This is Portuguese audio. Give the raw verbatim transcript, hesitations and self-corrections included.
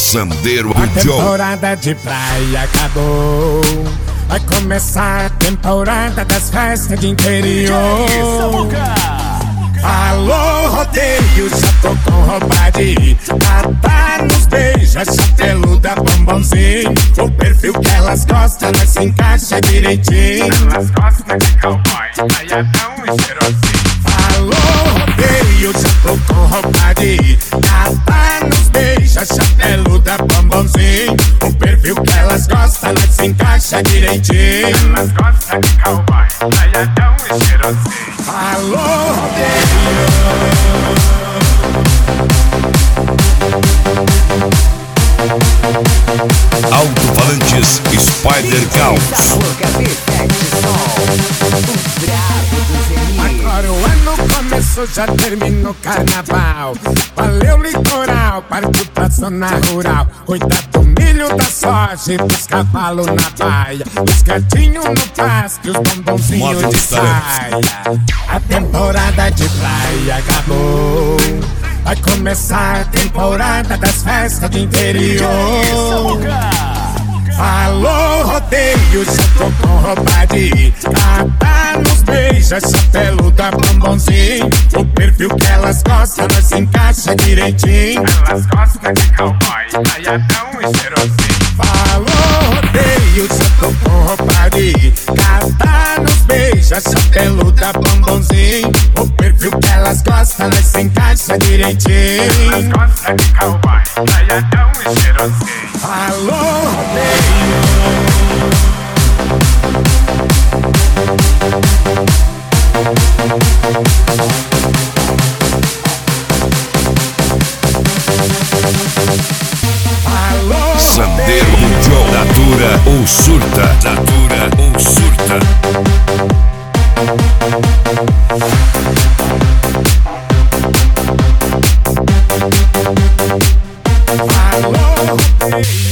Sandeiro A do Joe. temporada de praia acabou. Vai começar a temporada das festas de interior. Alô, rodeio, já tô com roupa de ir. Tata nos beija, chapeluda, bombonzinho. O perfil que elas gostam, nós se encaixa direitinho. Elas gostam de cowboy, saiadão e cheirosinho. Alô, rodeio, já tô com roupa de ir. Tata nos beija, chapeluda, bombonzinho. O perfil que elas gostam, nós se encaixa direitinho. Elas gostam de cowboy, saiadão e cheirosinho. Alô, rodeio. Alto-falantes Spider Caos. Agora o ano começou, já terminou o carnaval. Valeu litoral, partiu pra zona rural. Cuidar do milho, da soja e dos cavalos na baia. Os gatinhos no pasto, os bombonzinhos de saia. A temporada de praia acabou. Vai começar a temporada das festas de interior. Alô, rodeio, já tô com roupa de ir. Tata nos beija, chapeluda, bombonzinho. O perfil que elas gostam, nós se encaixa direitinho. Elas gostam de cowboy, saiadão e cheirosinho. Alô, rodeio, já tô com roupa de ir. Tata nos beija, chapeluda, bombonzinho. O perfil que elas gostam, nós se encaixa direitinho. Elas gostam de cowboy, saiadão e cheirosinho. Alô, rodeio. Sandeiro do Joe. Natura ou surta? Natura ou surta? Alô, rodeio.